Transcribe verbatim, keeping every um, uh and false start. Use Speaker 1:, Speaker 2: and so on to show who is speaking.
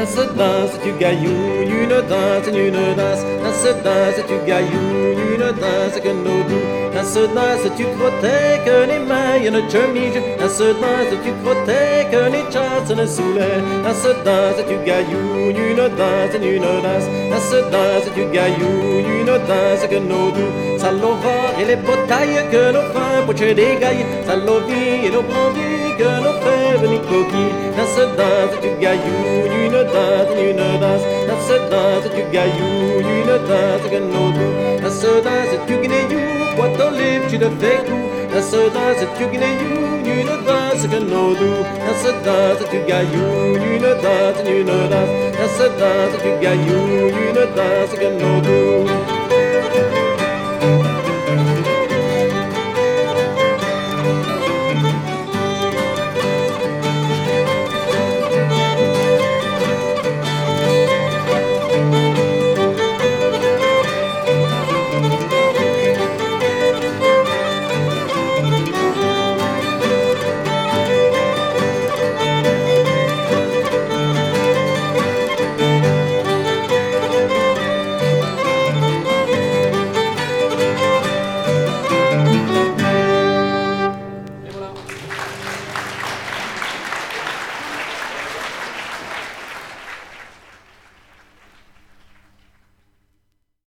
Speaker 1: dans ce danse tu gailloune, une danse, une danse, dans ce danse tu gailloune, une danse que nos doux, dans ce danse tu crottais que les mailles ne chemige, dans ce danse tu crottais que les chasses ne soulèvent, dans ce danse tu gailloune, une danse, une danse, dans ce danse tu gailloune, une danse que nos doux, ça l'ova et les potailles que nos fins pour des gailles, ça l'ovi et nos brandis que nos fèves ni coquilles, dans ce danse tu gailloune, une danse, une danse, dans ce danse tu gailloune, une danse que nos doux, dans ce danse tu guinéou, boîte aux livres tu te fais coup, dans ce danse tu guinéou, une danse que nos doux, dans ce danse tu gailloune, une danse, une danse, dans ce danse tu gailloune, une danse que nos doux.